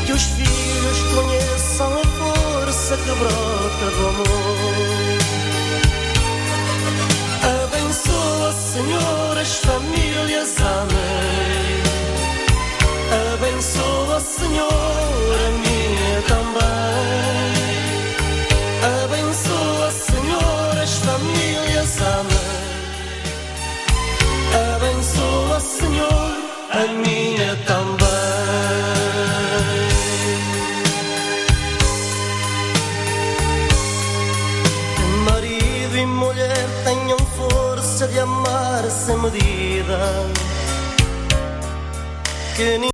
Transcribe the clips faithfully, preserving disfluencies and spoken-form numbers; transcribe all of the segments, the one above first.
que os filhos conheçam a força que brota do amor. Abençoa, Senhor, as famílias, amém. Abençoa, Senhor, a minha também. Abençoa, Senhor, as famílias, amém. Abençoa, Senhor, a minha também. Marido e mulher tenham força de amar sem medida, que ninguém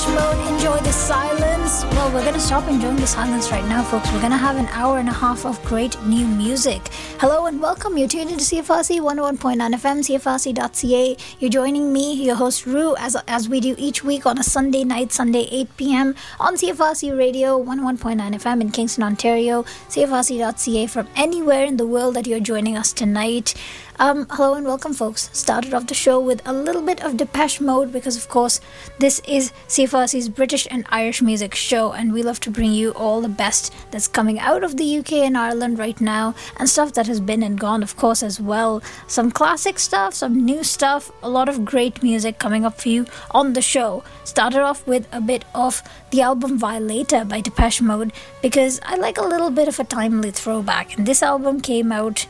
Depeche Mode, Enjoy the Silence. Well, we're going to stop enjoying the silence right now, folks. We're going to have an hour and a half of great new music. Hello and welcome. You're tuned into C F R C one oh one point nine F M, C F R C dot C A. You're joining me, your host Rue, as as we do each week on a Sunday night, Sunday eight p.m. on C F R C Radio one oh one point nine F M in Kingston, Ontario, C F R C dot C A from anywhere in the world that you're joining us tonight. Um, hello and welcome, folks. Started off the show with a little bit of Depeche Mode because, of course, this is C F R C's British and Irish music show, and we love to bring you all the best that's coming out of the U K and Ireland right now, and stuff that has been and gone, of course, as well. Some classic stuff, some new stuff, a lot of great music coming up for you on the show. Started off with a bit of the album Violator by Depeche Mode because I like a little bit of a timely throwback, and this album came out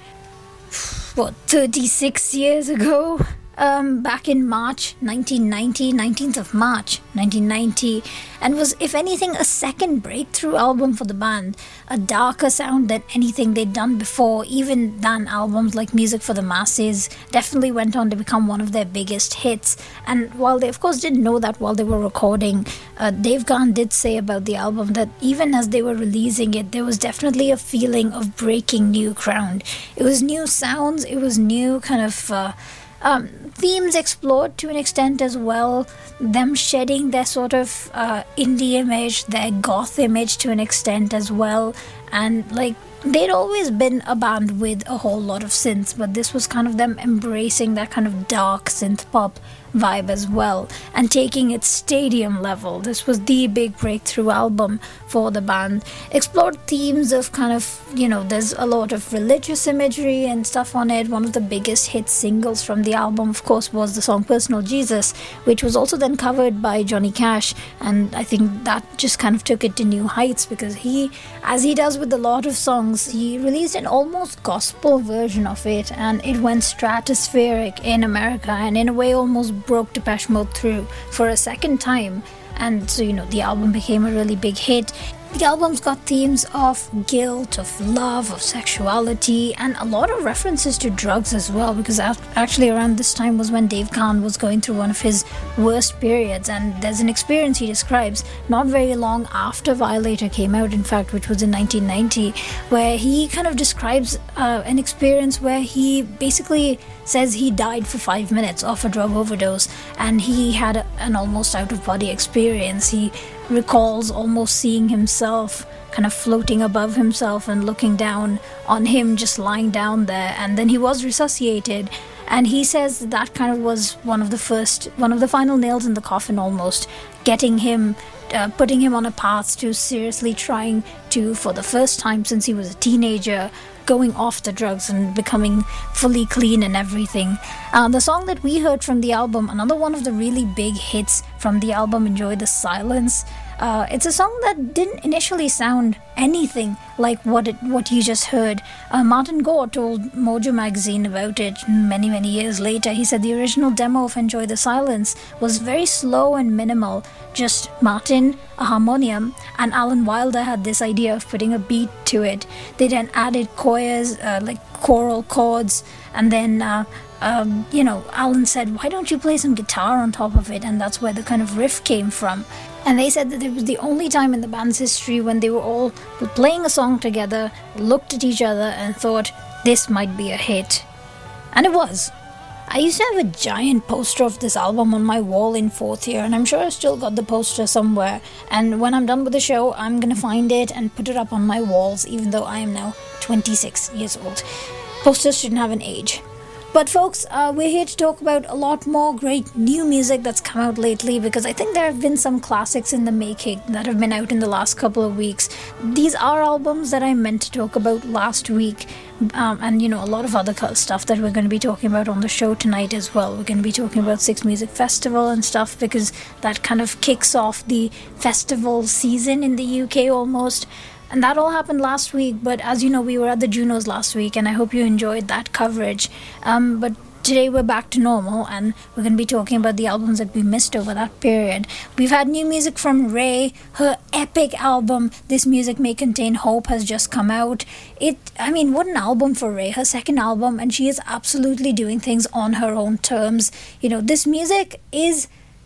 what, thirty-six years ago, um, back in March nineteen ninety, nineteenth of March nineteen ninety, and was, if anything, a second breakthrough album for the band, a darker sound than anything they'd done before. Even than albums like Music for the Masses definitely went on to become one of their biggest hits. And while they of course didn't know that while they were recording, uh, Dave Gahan did say about the album that even as they were releasing it, there was definitely a feeling of breaking new ground. It was new sounds, it was new kind of uh, um, themes explored to an extent as well, them shedding their sort of uh, indie image, their goth image to an extent as well, and like they'd always been a band with a whole lot of synths, but this was kind of them embracing that kind of dark synth pop vibe as well and taking it stadium level. This was the big breakthrough album for the band. Explored themes of kind of, you know, there's a lot of religious imagery and stuff on it. One of the biggest hit singles from the album, of course, was the song Personal Jesus, which was also then covered by Johnny Cash, and I think that just kind of took it to new heights because he, as he does with a lot of songs, he released an almost gospel version of it, and it went stratospheric in America and in a way almost broke Depeche Mode through for a second time. And so, you know, the album became a really big hit. The album's got themes of guilt, of love, of sexuality, and a lot of references to drugs as well, because actually around this time was when Dave Gahan was going through one of his worst periods, and there's an experience he describes not very long after Violator came out, in fact, which was in nineteen ninety, where he kind of describes uh, an experience where he basically says he died for five minutes off a drug overdose, and he had a, an almost out-of-body experience. He recalls almost seeing himself kind of floating above himself and looking down on him just lying down there, and then he was resuscitated, and he says that kind of was one of the first one of the final nails in the coffin, almost getting him uh, putting him on a path to seriously trying to, for the first time since he was a teenager, going off the drugs and becoming fully clean and everything. Uh, the song that we heard from the album, another one of the really big hits from the album, Enjoy the Silence. Uh, it's a song that didn't initially sound anything like what it what you just heard. Uh, Martin Gore told Mojo magazine about it many, many years later. He said the original demo of Enjoy the Silence was very slow and minimal. Just Martin, a harmonium, and Alan Wilder had this idea of putting a beat to it. They then added choirs, uh, like choral chords, and then uh, um, you know, Alan said, why don't you play some guitar on top of it? And that's where the kind of riff came from. And they said that it was the only time in the band's history when they were all playing a song together, looked at each other and thought, this might be a hit. And it was. I used to have a giant poster of this album on my wall in fourth year, and I'm sure I still got the poster somewhere. And when I'm done with the show, I'm gonna find it and put it up on my walls, even though I am now twenty-six years old. Posters shouldn't have an age. But folks, uh, we're here to talk about a lot more great new music that's come out lately, because I think there have been some classics in the making that have been out in the last couple of weeks. These are albums that I meant to talk about last week, um, and you know, a lot of other stuff that we're going to be talking about on the show tonight as well. We're going to be talking about Six Music Festival and stuff, because that kind of kicks off the festival season in the U K almost. And that all happened last week, but as you know, we were at the Junos last week, and I hope you enjoyed that coverage. Um, but today we're back to normal, and we're going to be talking about the albums that we missed over that period. We've had new music from Raye. Her epic album, This Music May Contain Hope, has just come out. It, I mean, what an album for Raye, her second album, and she is absolutely doing things on her own terms. You know, this music is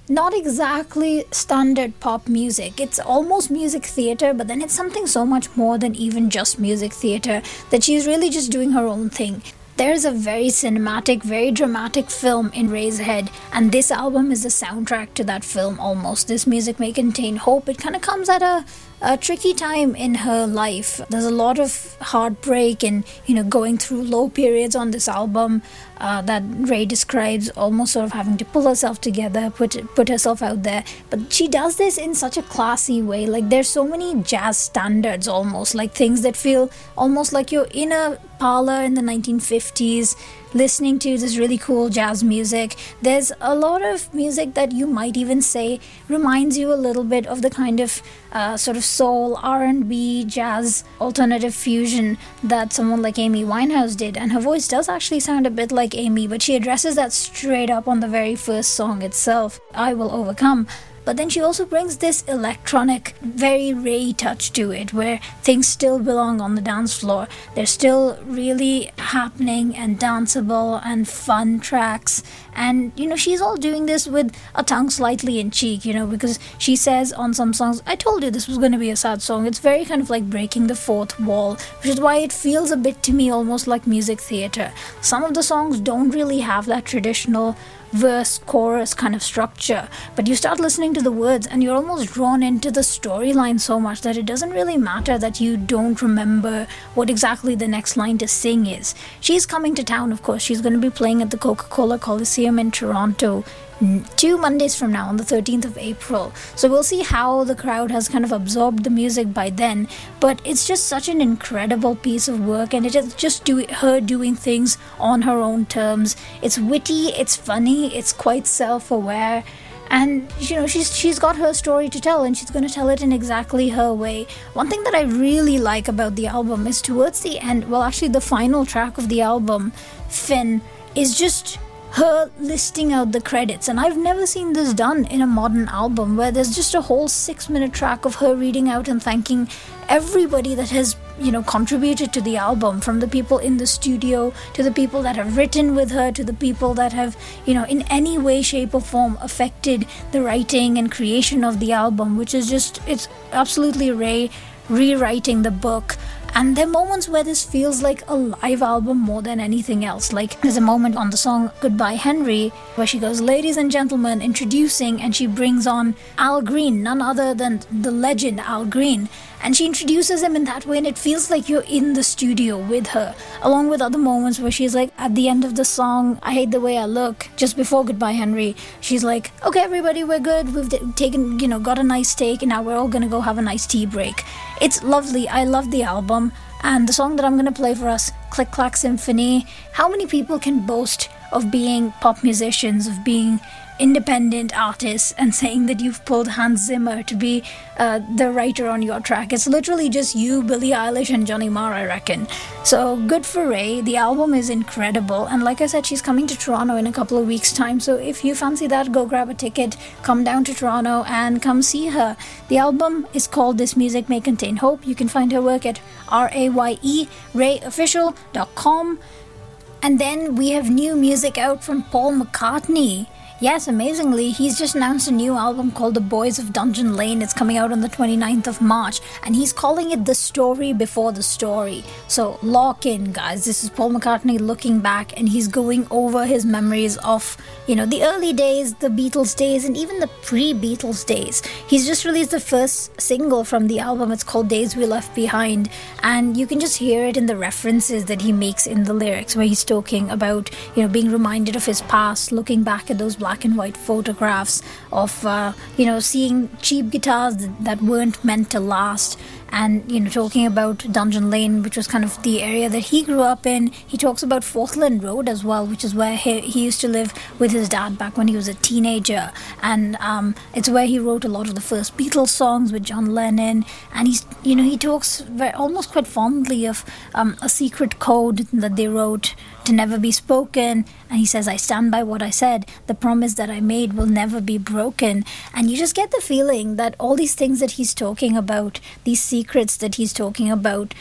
not exactly standard pop music. It's almost music theater, but then it's something so much more than even just music theater, that she's really just doing her own thing. There's a very cinematic, very dramatic film in Ray's head, and this album is the soundtrack to that film almost. This music may contain hope. It kind of comes at a, a tricky time in her life. There's a lot of heartbreak and, you know, going through low periods on this album uh, that Ray describes, almost sort of having to pull herself together, put put herself out there. But she does this in such a classy way. Like, there's so many jazz standards almost, like things that feel almost like you're in a parlor in the nineteen fifties listening to this really cool jazz music. There's a lot of music that you might even say reminds you a little bit of the kind of uh, sort of soul, R and B, jazz, alternative fusion that someone like Amy Winehouse did. And her voice does actually sound a bit like Amy, but she addresses that straight up on the very first song itself, I Will Overcome. But then she also brings this electronic, very Ray touch to it, where things still belong on the dance floor. They're still really happening and danceable and fun tracks. And, you know, she's all doing this with a tongue slightly in cheek, you know, because she says on some songs, I told you this was going to be a sad song. It's very kind of like breaking the fourth wall, which is why it feels a bit to me almost like music theater. Some of the songs don't really have that traditional verse chorus kind of structure, but you start listening to the words and you're almost drawn into the storyline so much that it doesn't really matter that you don't remember what exactly the next line to sing is. She's coming to town, of course. She's going to be playing at the Coca-Cola Coliseum in Toronto two Mondays from now, on the thirteenth of April. So we'll see how the crowd has kind of absorbed the music by then. But it's just such an incredible piece of work, and it is just do- her doing things on her own terms. It's witty, it's funny, it's quite self-aware. And, you know, she's she's got her story to tell, and she's going to tell it in exactly her way. One thing that I really like about the album is towards the end, well, actually the final track of the album, Finn, is just her listing out the credits. And I've never seen this done in a modern album, where there's just a whole six minute track of her reading out and thanking everybody that has, you know, contributed to the album, from the people in the studio to the people that have written with her to the people that have, you know, in any way, shape or form affected the writing and creation of the album, which is just, it's absolutely Ray rewriting the book. And there are moments where this feels like a live album more than anything else. Like, there's a moment on the song Goodbye Henry where she goes, ladies and gentlemen, introducing, and she brings on Al Green, none other than the legend Al Green. And she introduces him in that way, and it feels like you're in the studio with her, along with other moments where she's like, at the end of the song, I hate the way I look, just before Goodbye Henry, she's like, okay everybody, we're good, we've d- taken, you know, got a nice steak, and now we're all gonna go have a nice tea break. It's lovely. I love the album. And the song that I'm going to play for us, Click Clack Symphony, how many people can boast of being pop musicians, of being independent artists, and saying that you've pulled Hans Zimmer to be uh, the writer on your track? It's literally just you, Billie Eilish, and Johnny Marr, I reckon. So good for Ray. The album is incredible, and like I said, she's coming to Toronto in a couple of weeks' time, so if you fancy that, go grab a ticket, come down to Toronto and come see her. The album is called This Music May Contain Hope. You can find her work at R A Y E, ray official dot com. And then we have new music out from Paul McCartney. Yes, amazingly, he's just announced a new album called The Boys of Dungeon Lane. It's coming out on the twenty-ninth of March, and he's calling it The Story Before the Story. So lock in, guys. This is Paul McCartney looking back, and he's going over his memories of, you know, the early days, the Beatles days, and even the pre-Beatles days. He's just released the first single from the album. It's called Days We Left Behind, and you can just hear it in the references that he makes in the lyrics, where he's talking about, you know, being reminded of his past, looking back at those black and white photographs of, uh, you know, seeing cheap guitars that, that weren't meant to last, and, you know, talking about Dungeon Lane, which was kind of the area that he grew up in. He talks about Forthland Road as well, which is where he, he used to live with his dad back when he was a teenager, and um, it's where he wrote a lot of the first Beatles songs with John Lennon. And he's, you know, he talks very, almost quite fondly of um, a secret code that they wrote to never be spoken, and he says, I stand by what I said, the promise that I made will never be broken. And you just get the feeling that all these things that he's talking about, these secrets that he's talking about,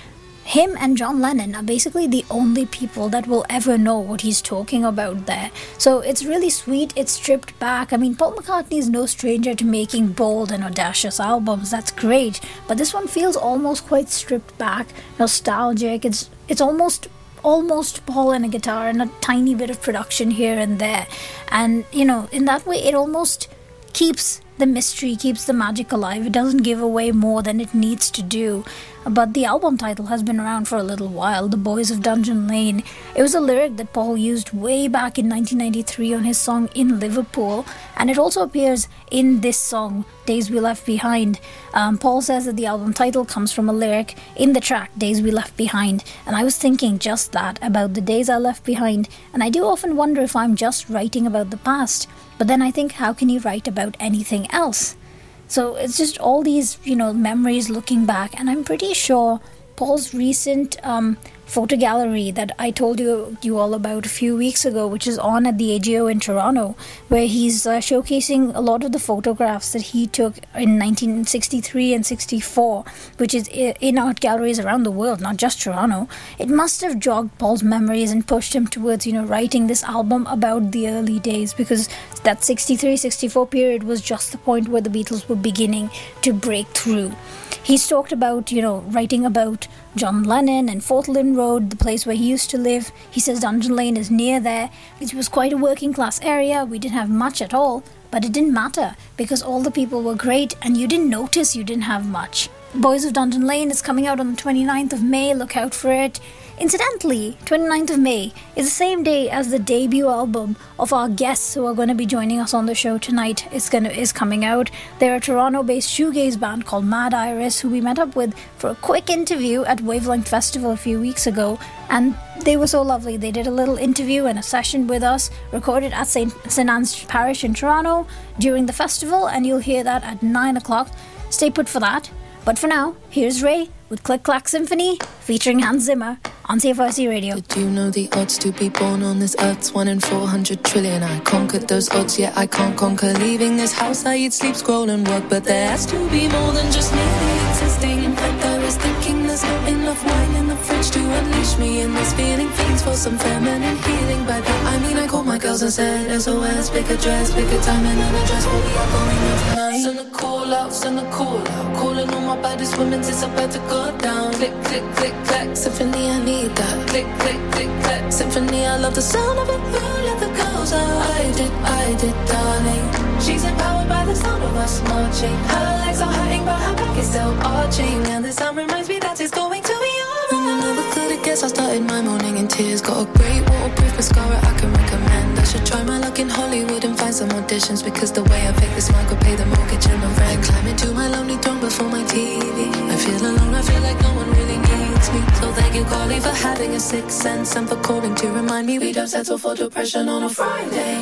him and John Lennon are basically the only people that will ever know what he's talking about there. So it's really sweet, it's stripped back. I mean, Paul McCartney is no stranger to making bold and audacious albums, that's great. But this one feels almost quite stripped back, nostalgic. It's it's almost almost Paul and a guitar and a tiny bit of production here and there. And, you know, in that way, it almost keeps the mystery, keeps the magic alive. It doesn't give away more than it needs to do. But the album title has been around for a little while, The Boys of Dungeon Lane. It was a lyric that Paul used way back in nineteen ninety-three on his song In Liverpool, and it also appears in this song, Days We Left Behind. Um, Paul says that the album title comes from a lyric in the track, Days We Left Behind, and I was thinking just that, about the days I left behind, and I do often wonder if I'm just writing about the past, but then I think, how can you write about anything else? So it's just all these, you know, memories looking back, and I'm pretty sure Paul's recent um, photo gallery that I told you you all about a few weeks ago, which is on at the A G O in Toronto, where he's uh, showcasing a lot of the photographs that he took in nineteen sixty-three and sixty-four, which is in art galleries around the world, not just Toronto. It must have jogged Paul's memories and pushed him towards, you know, writing this album about the early days, because that sixty-three sixty-four period was just the point where the Beatles were beginning to break through. He's talked about, you know, writing about John Lennon and Fort Lynn Road, the place where he used to live. He says Dungeon Lane is near there. It was quite a working class area. We didn't have much at all, but it didn't matter because all the people were great and you didn't notice you didn't have much. Boys of Dungeon Lane is coming out on the twenty-ninth of May. Look out for it. Incidentally, twenty-ninth of May is the same day as the debut album of our guests who are going to be joining us on the show tonight is going to is coming out. They're a Toronto-based shoegaze band called Mad Iris, who we met up with for a quick interview at Wavelength Festival a few weeks ago, and they were so lovely. They did a little interview and a session with us, recorded at Saint Saint Anne's Parish in Toronto during the festival, and you'll hear that at nine o'clock. Stay put for that. But for now, here's Ray with Click Clack Symphony featuring Hans Zimmer on C F R C Radio. Did you know the odds to be born on this earth's one in four hundred trillion? I conquered those odds, yet I can't conquer leaving this house. I eat, sleep, scroll and work, but there has to be more than just merely existing. In fact, I was thinking there's not enough wine in the fridge to unleash me in this feeling. Fiends for some feminine healing. By that I mean I called my girls and said S O S, pick a dress, pick a time and an address for we are going out tonight. Send a call out, send a call out, calling all my baddest women, it's about to go down. Click, click, click, clack, symphony, I need that. Click, click, click, clack, symphony, I love the sound of it. Who let the girls out? I did, I did, darling. She's empowered by the sound of us marching. Her legs are hurting, but her back is still arching. And the sound reminds me that it's going to be alright. And I never could have guessed I started my morning in tears. Got a great waterproof mascara I can recommend. I should try my luck in Hollywood and find some auditions, because the way I fake this mic will pay the mortgage and the rent. Climb into my lonely throne before my T V. I feel alone, I feel like no one really needs me. So thank you, Carly, for having a sixth sense and for calling to remind me we don't settle for depression on a Friday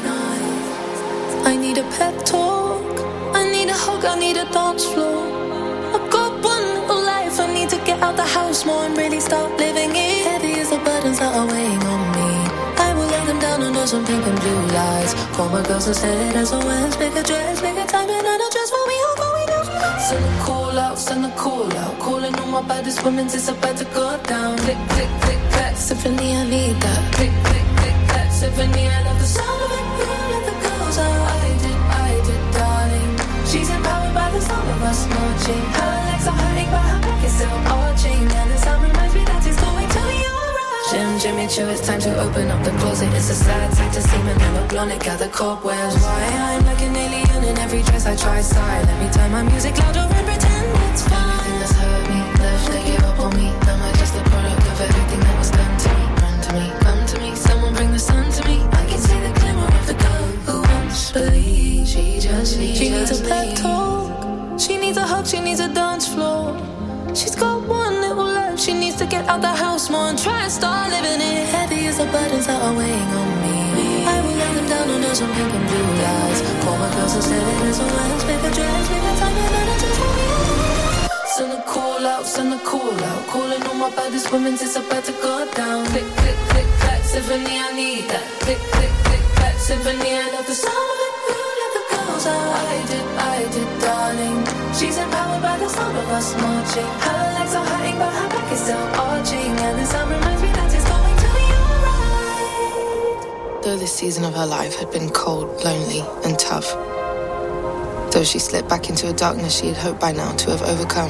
night. I need a pep talk, I need a hug, I need a dance floor. I've got one little life, I need to get out the house more and really start living it. Heavy as the burdens that are weighing on me, I will lay them down under some pink and blue lights. Call my girls and said S O S, pick a dress, pick a time and an address for we are going out. Send a call out, send a call out, calling all my baddest women, it's about to go down. Click, click, click, clack, symphony, I need that. Click, click, click, clack, symphony, I love the sound of it. Who let the girls out? I did, I did, darling. She's empowered by the sound of us marching. Her legs are hurting, but her back is still arching. And the sound reminds me that it's going to be alright. Jim, Jimmy Choo, it's time to open up the closet. It's a sad sight to see me never blown it, gather cobwebs. Why I'm like an alien in every dress I try style. Let me turn my music louder and pretend it's fine. Anything that's hurt me, left, they give up on me. Am I just the product of everything that was done to me? Run to me, come to me, someone bring the sun to me. I can see the glimmer of the girl who wants to believe. She just needs, she needs a pep talk, she needs a hug, she needs a dance floor. She's got one little life, she needs to get out the house more and try and start living it. Heavy as the burdens that are weighing on me, I will lay them down under some pink and blue lights. Call my girls and say there's a lens, pick a dress, pick a time and then I just want me. Send a call out, send a call out, calling all my baddest women, it's about to go down. Click, click, click, clack, symphony, I need that. Click, click, click, clack, symphony, I love the sound of it. Who let the girls out? I did, I did, darling. She's empowered by the sound of us marching. Her legs are hurting, but her back is still arching. this season of her life had been cold, lonely, and tough. Though she slipped back into a darkness she had hoped by now to have overcome.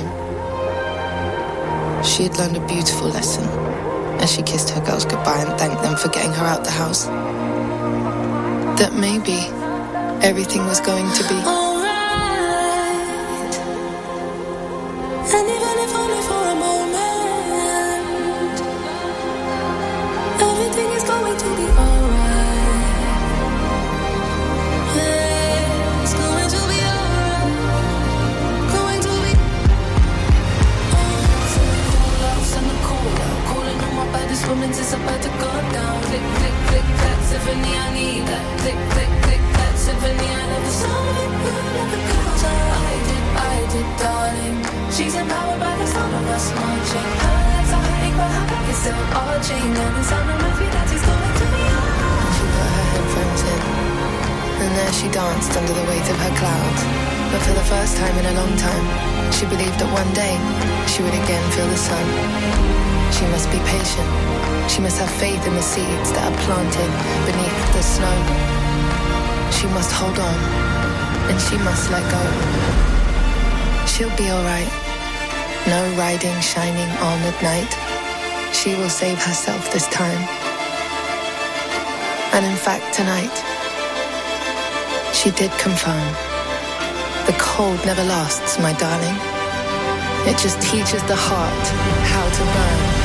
She had learned a beautiful lesson as she kissed her girls goodbye and thanked them for getting her out the house. That maybe everything was going to be alright. And even if only for a moment, everything is going to be alright. Yeah, it's going to be alright. Going to be oh, send the call out, send the call out. Calling on my baddest women, it's about to go down. Click, click, click, clack, Tiffany, I need that. Click, click, click, clack, Tiffany, I love the sound of it, good like a good time. I did, I did, darling. She's empowered by the sound of us marching. Her legs are hurting, but her back is still arching. And the sound of my feet that is going to be on. She put her headphones in, and there she danced under the weight of her clouds. But for the first time in a long time, she believed that one day she would again feel the sun. She must be patient. She must have faith in the seeds that are planted beneath the snow. She must hold on, and she must let go. She'll be alright. No riding shining on at night. She will save herself this time. And in fact, tonight, she did confirm. The cold never lasts, my darling. It just teaches the heart how to burn.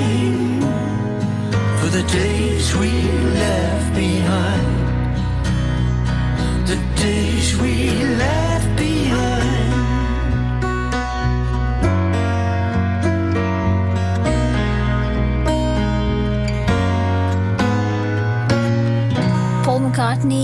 the days we left behind.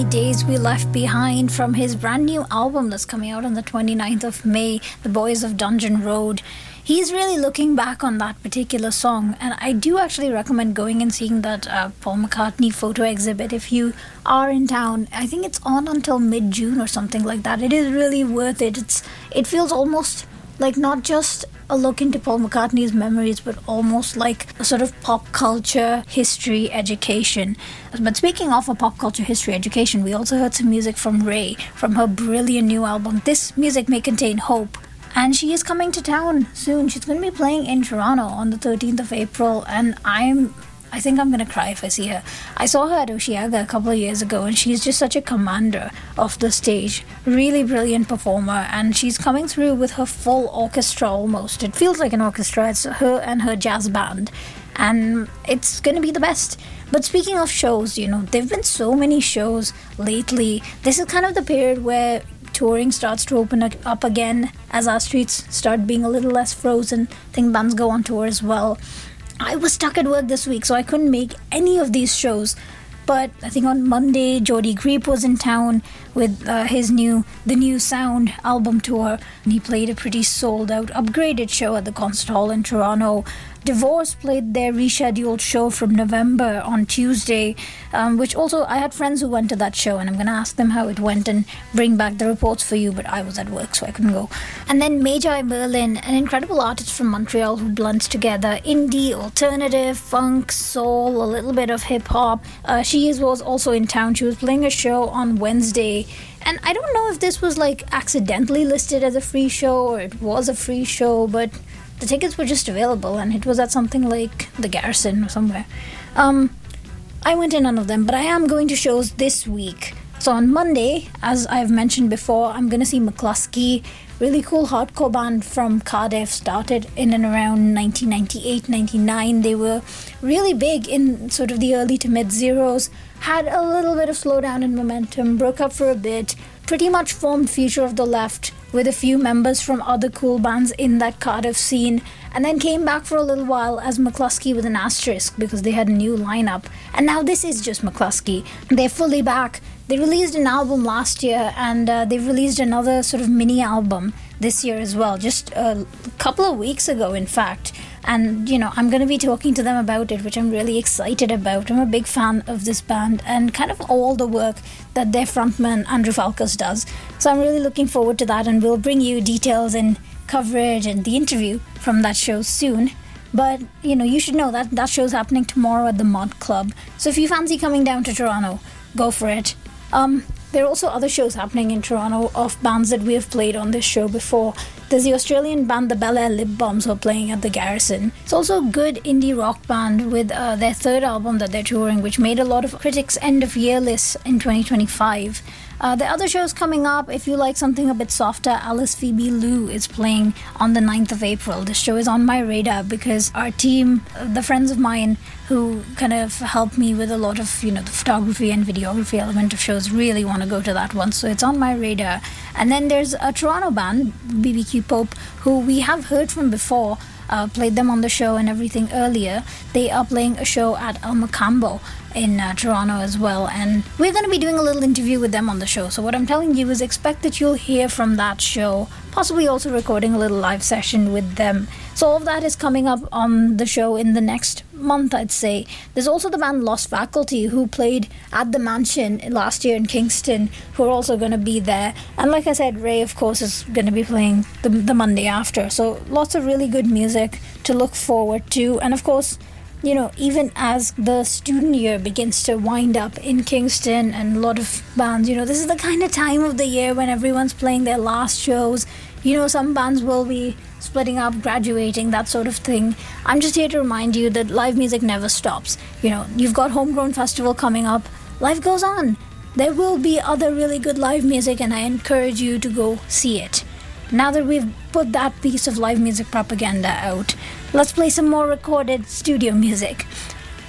Days We Left Behind from his brand new album that's coming out on the twenty-ninth of May, The Boys of Dungeon Road. He's really looking back on that particular song, and I do actually recommend going and seeing that uh, Paul McCartney photo exhibit if you are in town. I think it's on until mid-June or something like that. It is really worth it. It's it feels almost like not just a look into Paul McCartney's memories, but almost like a sort of pop culture history education. But speaking of a pop culture history education, we also heard some music from Ray from her brilliant new album, This Music May Contain Hope. And she is coming to town soon. She's going to be playing in Toronto on the thirteenth of April, and I'm I think I'm going to cry if I see her. I saw her at Osheaga a couple of years ago, and she's just such a commander of the stage. Really brilliant performer, and she's coming through with her full orchestra almost. It feels like an orchestra. It's her and her jazz band, and it's going to be the best. But speaking of shows, you know, there have been so many shows lately. This is kind of the period where touring starts to open up again as our streets start being a little less frozen. I think bands go on tour as well. I was stuck at work this week, so I couldn't make any of these shows. But I think on Monday, Jody Greep was in town with uh, his new The New Sound album tour. And he played a pretty sold-out, upgraded show at the Concert Hall in Toronto. Divorce played their rescheduled show from November on Tuesday, um, which also, I had friends who went to that show, and I'm going to ask them how it went and bring back the reports for you, but I was at work, so I couldn't go. And then Magi Merlin, an incredible artist from Montreal who blends together indie, alternative, funk, soul, a little bit of hip-hop. Uh, she was also in town. She was playing a show on Wednesday, and I don't know if this was like accidentally listed as a free show or it was a free show, but the tickets were just available, and it was at something like the Garrison or somewhere. Um, I went to none of them, but I am going to shows this week. So on Monday, as I've mentioned before, I'm going to see McCluskey, really cool hardcore band from Cardiff, started in and around nineteen ninety-eight ninety-nine. They were really big in sort of the early to mid zeros, had a little bit of slowdown in momentum, broke up for a bit, pretty much formed Future of the Left with a few members from other cool bands in that Cardiff scene, and then came back for a little while as McCluskey with an asterisk because they had a new lineup. And now this is just McCluskey. They're fully back. They released an album last year, and uh, they released another sort of mini album this year as well, just a couple of weeks ago, in fact. And, you know, I'm going to be talking to them about it, which I'm really excited about. I'm a big fan of this band and kind of all the work that their frontman, Andrew Falkers, does. So I'm really looking forward to that, and we'll bring you details and coverage and the interview from that show soon. But, you know, you should know that that show's happening tomorrow at the Mod Club. So if you fancy coming down to Toronto, go for it. Um, there are also other shows happening in Toronto of bands that we have played on this show before. There's the Australian band the Bel Air Lip Bombs who are playing at the Garrison. It's also a good indie rock band with uh, their third album that they're touring, which made a lot of critics' end-of-year lists in twenty twenty-five. Uh, the other shows coming up, if you like something a bit softer, Alice Phoebe Lou is playing on the ninth of April. This show is on my radar because our team, the friends of mine who kind of help me with a lot of, you know, the photography and videography element of shows really want to go to that one. So it's on my radar. And then there's a Toronto band, B B Q Pope, who we have heard from before. Uh, played them on the show and everything earlier. They are playing a show at El Macambo in uh, Toronto as well, and we're going to be doing a little interview with them on the show. So what I'm telling you is expect that you'll hear from that show, possibly also recording a little live session with them. So all of that is coming up on the show in the next month, I'd say. There's also the band Lost Faculty, who played at the Mansion last year in Kingston, who are also going to be there. And like I said, Ray, of course, is going to be playing the, the Monday after. So lots of really good music to look forward to. And of course, you know, even as the student year begins to wind up in Kingston and a lot of bands, you know, this is the kind of time of the year when everyone's playing their last shows. You know, some bands will be splitting up, graduating, that sort of thing. I'm just here to remind you that live music never stops. You know, you've got Homegrown Festival coming up. Life goes on. There will be other really good live music, and I encourage you to go see it. Now that we've put that piece of live music propaganda out, let's play some more recorded studio music.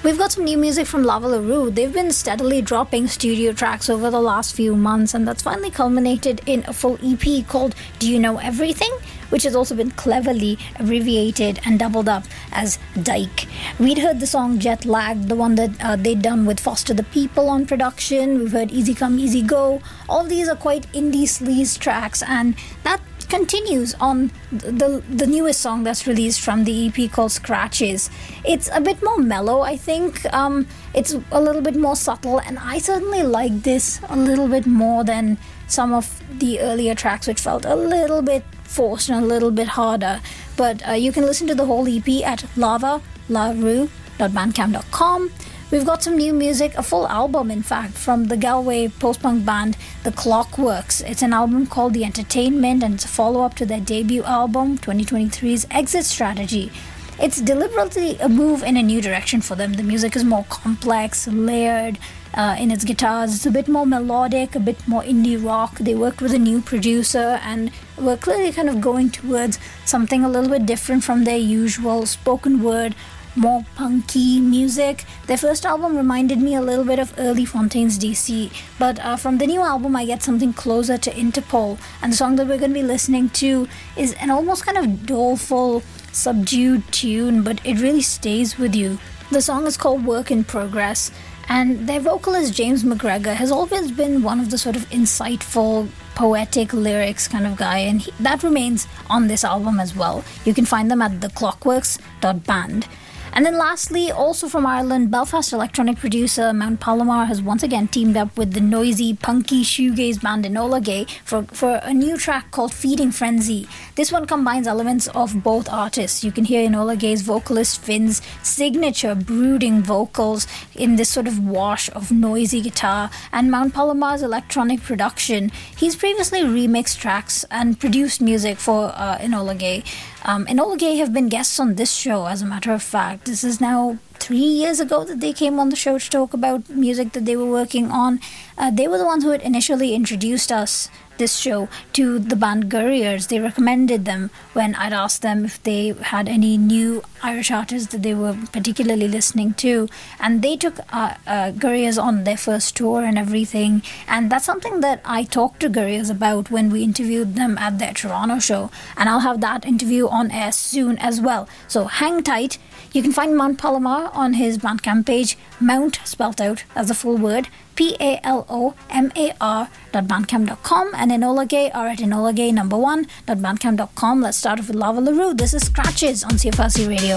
We've got some new music from Lava LaRue. They've been steadily dropping studio tracks over the last few months, and that's finally culminated in a full E P called Do You Know Everything?, which has also been cleverly abbreviated and doubled up as Dyke. We'd heard the song Jet Lag, the one that uh, they'd done with Foster the People on production. We've heard Easy Come, Easy Go. All of these are quite indie sleaze tracks, and that continues on the the newest song that's released from the E P called Scratches. It's a bit more mellow, I think. Um, it's a little bit more subtle, and I certainly like this a little bit more than some of the earlier tracks, which felt a little bit forced and a little bit harder. But uh, you can listen to the whole E P at lava larue dot bandcamp dot com. We've got some new music, a full album, in fact, from the Galway post-punk band The Clockworks. It's an album called The Entertainment, and it's a follow-up to their debut album, twenty twenty-three's Exit Strategy. It's deliberately a move in a new direction for them. The music is more complex, layered uh, in its guitars. It's a bit more melodic, a bit more indie rock. They worked with a new producer and were clearly kind of going towards something a little bit different from their usual spoken word, more punky music. Their first album reminded me a little bit of early Fontaines D C, but uh, from the new album I get something closer to Interpol, and the song that we're going to be listening to is an almost kind of doleful, subdued tune, but it really stays with you. The song is called Work in Progress, and their vocalist James McGregor has always been one of the sort of insightful, poetic lyrics kind of guy, and he, that remains on this album as well. You can find them at the clockworks dot band. And then lastly, also from Ireland, Belfast electronic producer Mount Palomar has once again teamed up with the noisy, punky shoegaze band Enola Gay for, for a new track called Feeding Frenzy. This one combines elements of both artists. You can hear Enola Gay's vocalist Finn's signature brooding vocals in this sort of wash of noisy guitar, and Mount Palomar's electronic production. He's previously remixed tracks and produced music for uh, Enola Gay. Um, Enola Gay have been guests on this show, as a matter of fact. This is now three years ago that they came on the show to talk about music that they were working on. Uh, they were the ones who had initially introduced us, this show, to the band Gurriers. They recommended them when I'd asked them if they had any new Irish artists that they were particularly listening to. And they took uh, uh, Gurriers on their first tour and everything. And that's something that I talked to Gurriers about when we interviewed them at their Toronto show. And I'll have that interview on air soon as well. So hang tight. You can find Mount Palomar on his Bandcamp page, Mount spelt out as a full word, P A L O M A R dot bandcamp dot com, and Enola Gay are at enola gay number one dot bandcamp dot com. Let's start off with Lava LaRue. This is Scratches on C F R C Radio.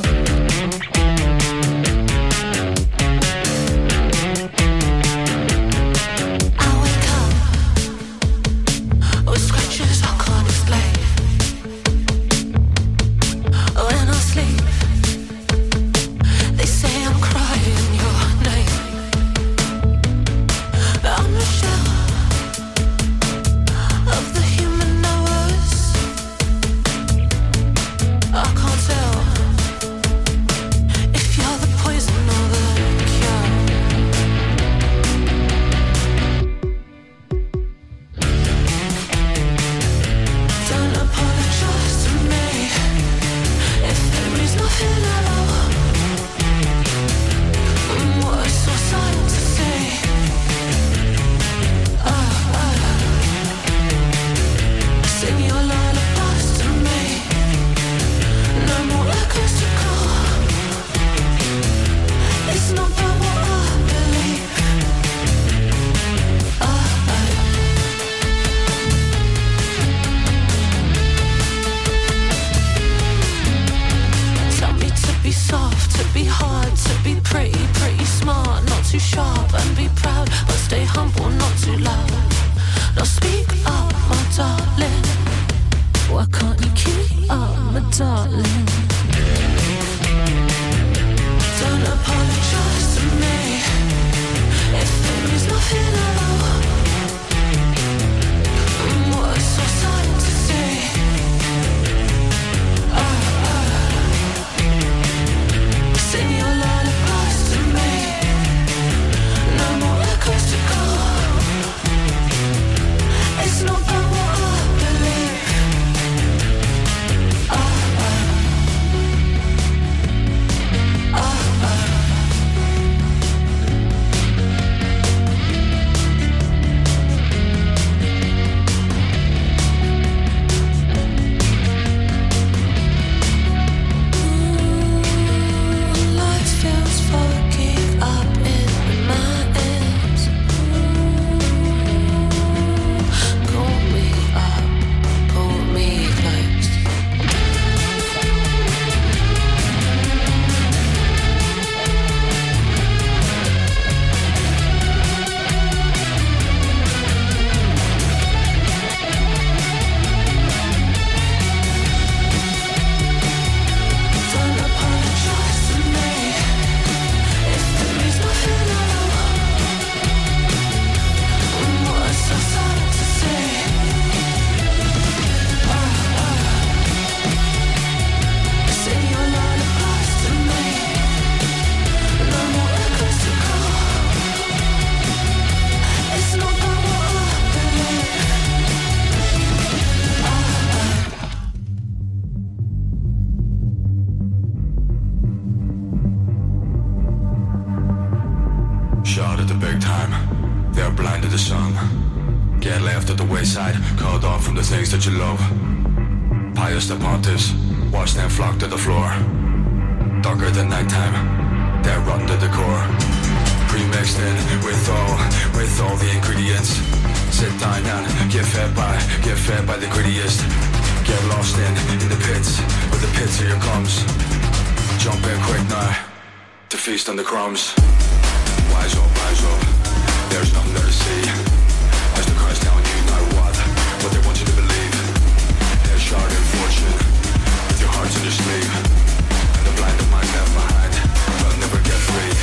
under the sun. Get left at the wayside, called off from the things that you love. Pious the pontiffs, watch them flock to the floor. Darker than nighttime, they're rotten to the core. Pre-mixed in with all, with all the ingredients. Sit down and get fed by, get fed by the grittiest. Get lost in, in the pits, where the pits are your crumbs. Jump in quick now, to feast on the crumbs. Wise up, wise up, there's nothing there to see. As the Christ telling you now what, what they want you to believe. They're shard in fortune, with your hearts in your sleeve. And the blind of mind left behind, will never get free.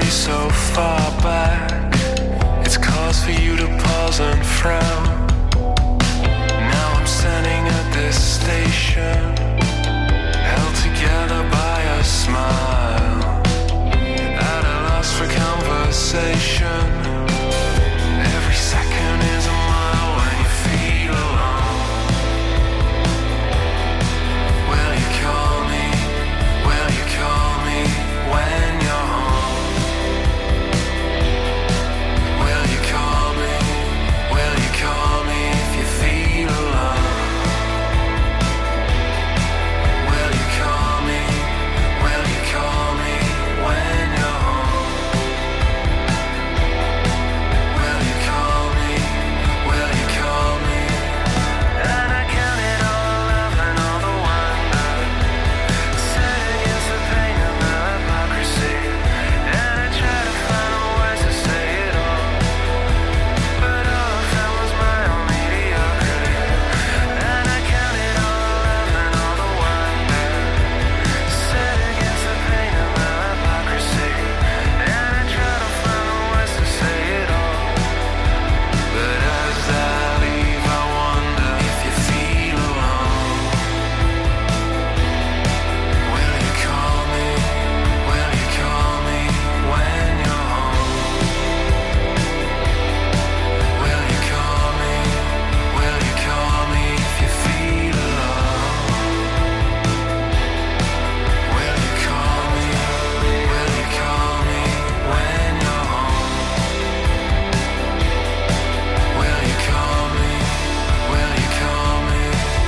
so far back. It's cause for you to pause and frown. Now I'm standing at this station, held together by a smile, at a loss for conversation. Every second is a mile when you feel alone. Will you call me? Will you call me when you're home? Will you call me? Will you call me if you feel alone? Will you call me? Will you call me when you're home? Will you call me? Will you call me? And I counted all the love and all the wonder, set against the pain and the hypocrisy. And I tried to find the words to say it all, but all I found was my own mediocrity. And I counted all the love and all the wonder, set against the pain and the hypocrisy. And I tried to find the words to say it all, but as I leave I wonder if you feel alone. Will you call me? Will you call me when you're home? Will you call me? Will you call me if you feel alone? Will you call me? Will you call me when you're home? Will you call me? Will you call me?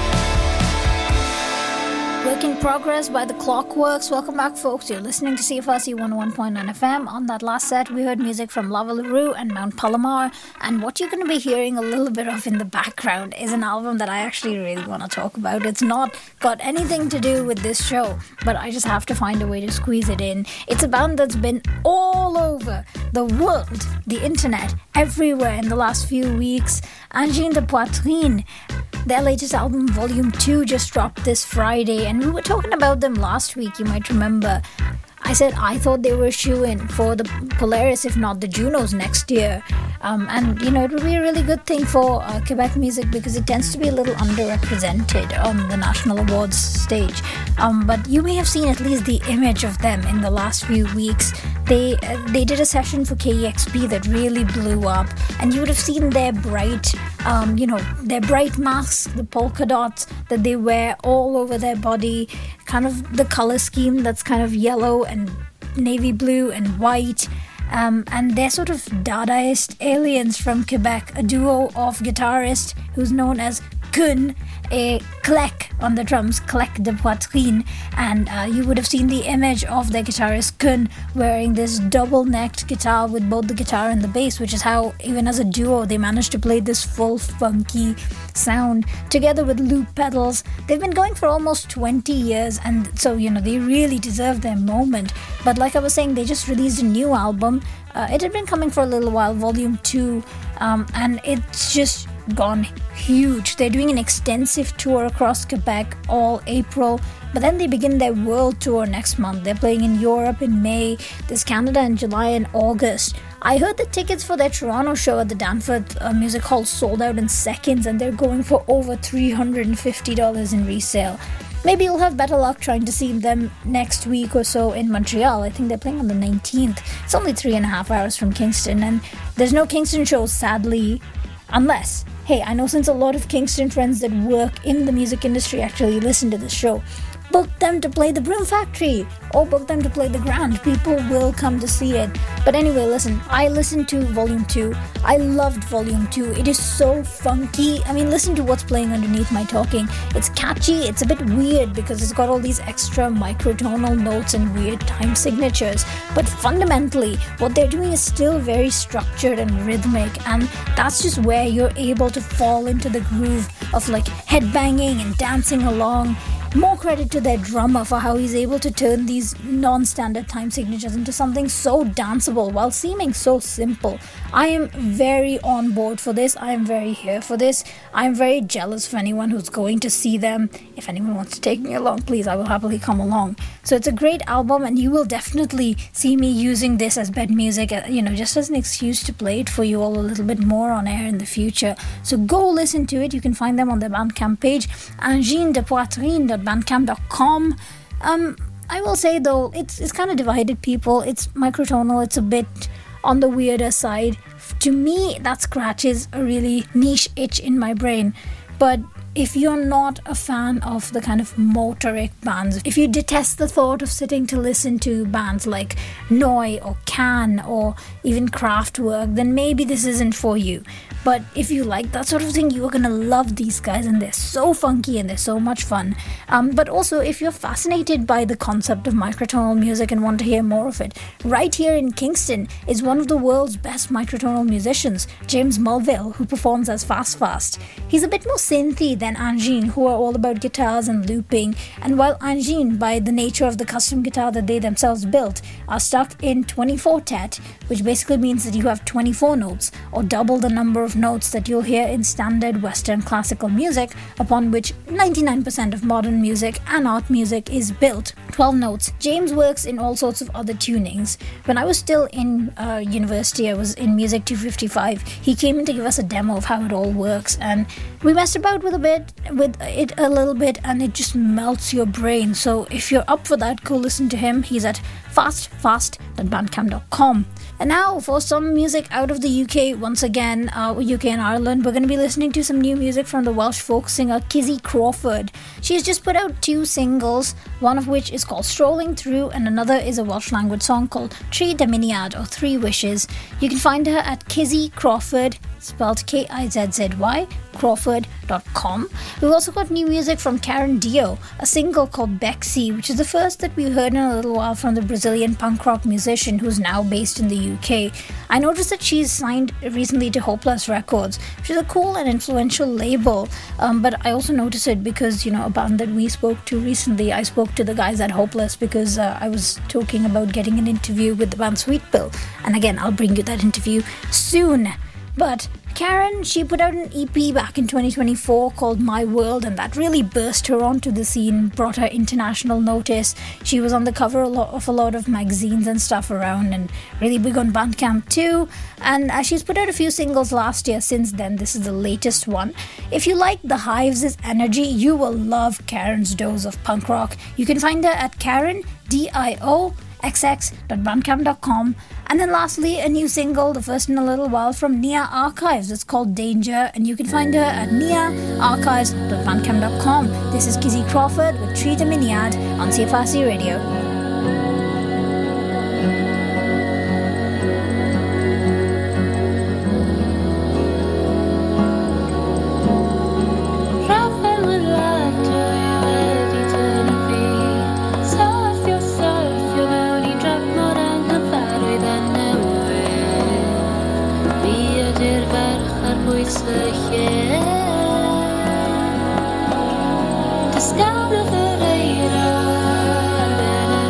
Work in Progress by The Clockworks. Welcome back, folks. You're listening to C F R C one oh one point nine F M. On that last set, we heard music from Lava LaRue and Mount Palomar. And what you're going to be hearing a little bit of in the background is an album that I actually really want to talk about. It's not got anything to do with this show, but I just have to find a way to squeeze it in. It's a band that's been all over the world, the internet, everywhere in the last few weeks. Angine de Poitrine. Their latest album, Volume two, just dropped this Friday, and we were talking about them last week, you might remember. I said I thought they were shoo-in for the Polaris, if not the Junos, next year. Um, and, you know, it would be a really good thing for uh, Quebec music because it tends to be a little underrepresented on the National Awards stage. Um, but you may have seen at least the image of them in the last few weeks. They uh, they did a session for K E X P that really blew up, and you would have seen their bright, um, you know, their bright masks, the polka dots that they wear all over their body, kind of the color scheme that's kind of yellow and navy blue and white. Um, and they're sort of Dadaist aliens from Quebec, a duo of guitarists who's known as Kun, a Clec on the drums, Clec de Poitrine, and uh, you would have seen the image of their guitarist Kun wearing this double-necked guitar with both the guitar and the bass, which is how, even as a duo, they managed to play this full funky sound together with loop pedals. They've been going for almost twenty years, and so, you know, they really deserve their moment. But like I was saying, they just released a new album. Uh, it had been coming for a little while, Volume two, um, and it's just gone huge. They're doing an extensive tour across Quebec all April, but then they begin their world tour next month. They're playing in Europe in May, there's Canada in July and August. I heard the tickets for their Toronto show at the Danforth uh, Music Hall sold out in seconds, and they're going for over three hundred fifty dollars in resale. Maybe you'll have better luck trying to see them next week or so in Montreal. I think they're playing on the nineteenth. It's only three and a half hours from Kingston, and there's no Kingston shows, sadly, unless, hey, I know since a lot of Kingston friends that work in the music industry actually listen to this show, book them to play the Broom Factory or book them to play the Grand. People will come to see it. But anyway, listen, I listened to Volume two. I loved Volume two. It is so funky. I mean, listen to what's playing underneath my talking. It's catchy. It's a bit weird because it's got all these extra microtonal notes and weird time signatures. But fundamentally, what they're doing is still very structured and rhythmic, and that's just where you're able to fall into the groove of like headbanging and dancing along. More credit to their drummer for how he's able to turn these non-standard time signatures into something so danceable while seeming so simple. I am very on board for this. I am very here for this. I am very jealous for anyone who's going to see them. If anyone wants to take me along, please, I will happily come along. So it's a great album, and you will definitely see me using this as bed music, you know, just as an excuse to play it for you all a little bit more on air in the future. So go listen to it. You can find them on their Bandcamp page, angine de poitrine dot bandcamp dot com. Um, I will say though, it's it's kind of divided people. It's microtonal. It's a bit on the weirder side. To me, that scratches a really niche itch in my brain. But if you're not a fan of the kind of motoric bands, if you detest the thought of sitting to listen to bands like Noi or Can or even Kraftwerk, then maybe this isn't for you. But if you like that sort of thing, you are going to love these guys, and they're so funky and they're so much fun. Um, but also, if you're fascinated by the concept of microtonal music and want to hear more of it, right here in Kingston is one of the world's best microtonal musicians, James Mulville, who performs as Fast Fast. He's a bit more synthy than Angine, who are all about guitars and looping, and while Angine, by the nature of the custom guitar that they themselves built, are stuck in twenty-four tet, which basically means that you have twenty-four notes, or double the number of notes that you'll hear in standard Western classical music, upon which ninety-nine percent of modern music and art music is built. twelve notes. James works in all sorts of other tunings. When I was still in uh, university, I was in Music two fifty-five, he came in to give us a demo of how it all works, and we messed about with a bit, with it a little bit, and it just melts your brain. So if you're up for that, go listen to him. He's at fast fast dot bandcamp dot com. And now for some music out of the U K, once again, uh, U K and Ireland, we're going to be listening to some new music from the Welsh folk singer Kizzy Crawford. She's just put out two singles, one of which is called Strolling Through, and another is a Welsh language song called Tri Dymuniad, or Three Wishes. You can find her at Kizzy Crawford, spelled K I Z Z Y, Crawford dot com. We've also got new music from Karen Dio, a single called Bexy, which is the first that we've heard in a little while from the Brazilian punk rock musician who's now based in the U K. I noticed that she's signed recently to Hopeless Records, which is a cool and influential label, um, but I also noticed it because, you know, a band that we spoke to recently, I spoke to the guys at Hopeless because uh, I was talking about getting an interview with the band Sweet Pill, and again, I'll bring you that interview soon. But Karen, she put out an E P back in twenty twenty-four called My World, and that really burst her onto the scene, brought her international notice. She was on the cover of a lot of magazines and stuff around, and really big on Bandcamp too. And uh, she's put out a few singles last year. Since then, this is the latest one. If you like The Hives' energy, you will love Karen's dose of punk rock. You can find her at Karen, D I O x x dot bandcamp dot com. And then lastly, a new single, the first in a little while, from Nia Archives. It's called Danger, and you can find her at nia archives dot bandcamp dot com. This is Kizzy Crawford with Tri Dymuniad on C F R C Radio. Discover the radar,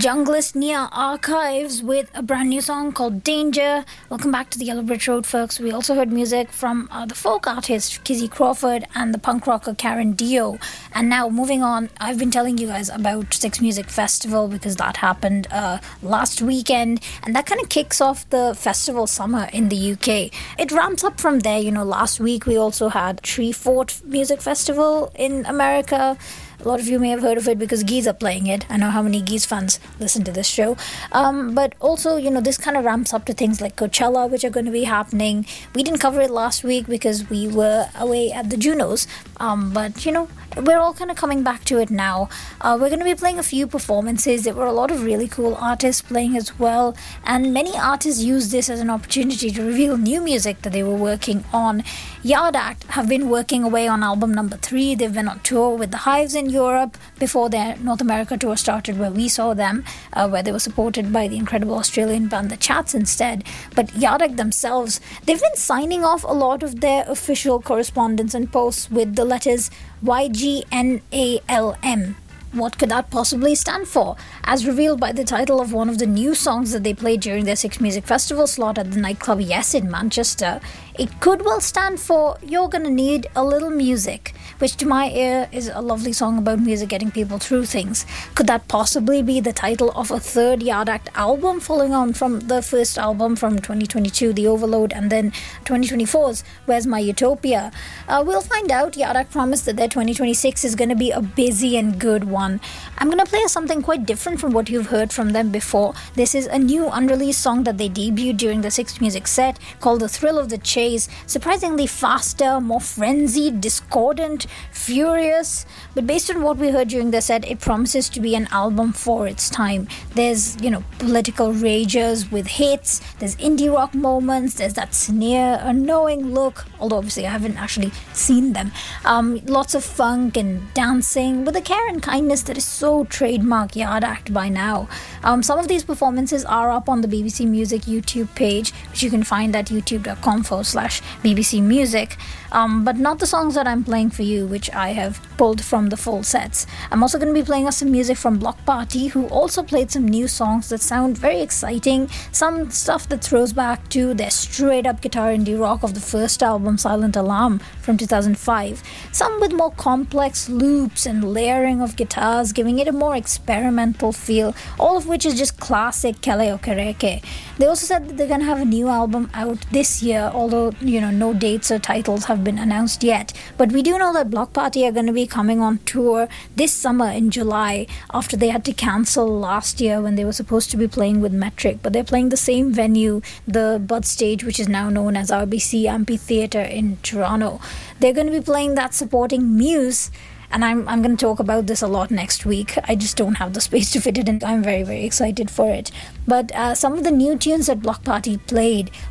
Junglist Nia Archives with a brand new song called Danger. Welcome back to the Yellow Brick Road, folks. We also heard music from uh, the folk artist Kizzy Crawford and the punk rocker Karen Dio. And now, moving on, I've been telling you guys about Six Music Festival because that happened uh, last weekend, and that kind of kicks off the festival summer in the U K. It ramps up from there. You know, last week we also had Treefort Music Festival in America. A lot of you may have heard of it because Geese are playing it. I know how many Geese fans listen to this show. Um, but also, you know, this kind of ramps up to things like Coachella, which are going to be happening. We didn't cover it last week because we were away at the Junos. Um, but, you know, we're all kind of coming back to it now. Uh, we're going to be playing a few performances. There were a lot of really cool artists playing as well. And many artists used this as an opportunity to reveal new music that they were working on. Yard Act have been working away on album number three. They've been on tour with the Hives in Europe before their North America tour started, where we saw them, uh, where they were supported by the incredible Australian band The Chats instead. But Yard Act themselves, they've been signing off a lot of their official correspondence and posts with the letters Y G N A L M. What could that possibly stand for? As revealed by the title of one of the new songs that they played during their Six Music Festival slot at the nightclub Yes in Manchester, it could well stand for You're Gonna Need a Little Music, which to my ear is a lovely song about music getting people through things. Could that possibly be the title of a third Yard Act album, following on from the first album from twenty twenty-two, The Overload, and then twenty twenty-four's Where's My Utopia? Uh, we'll find out. Yard Act promised that their twenty twenty-six is going to be a busy and good one. I'm going to play something quite different from what you've heard from them before. This is a new unreleased song that they debuted during the Six Music set called The Thrill of the Chase. Surprisingly faster, more frenzied, discordant, furious. But based on what we heard during the set, it promises to be an album for its time. There's, you know, political ragers with hits. There's indie rock moments. There's that sneer, a knowing look. Although obviously I haven't actually seen them. Um, lots of funk and dancing with a care and kindness that is so trademark Yard Act by now. Um, some of these performances are up on the B B C Music YouTube page, which you can find at youtube.com forward slash BBC Music. Um, but not the songs that I'm playing for you, which I have pulled from the full sets. I'm also going to be playing us some music from Block Party, who also played some new songs that sound very exciting, some stuff that throws back to their straight-up guitar indie rock of the first album, Silent Alarm, from two thousand five, some with more complex loops and layering of guitars, giving it a more experimental feel, all of which is just classic Kele Okereke. They also said that they're going to have a new album out this year, although, you know, no dates or titles have been announced yet. But we do know that Block Party are going to be coming on tour this summer in July, after they had to cancel last year when they were supposed to be playing with Metric. But they're playing the same venue, the Bud Stage, which is now known as R B C Amphitheatre in Toronto. They're going to be playing that supporting Muse. And I'm I'm going to talk about this a lot next week. I just don't have the space to fit it in. I'm very, very excited for it. But uh, some of the new tunes that Block Party played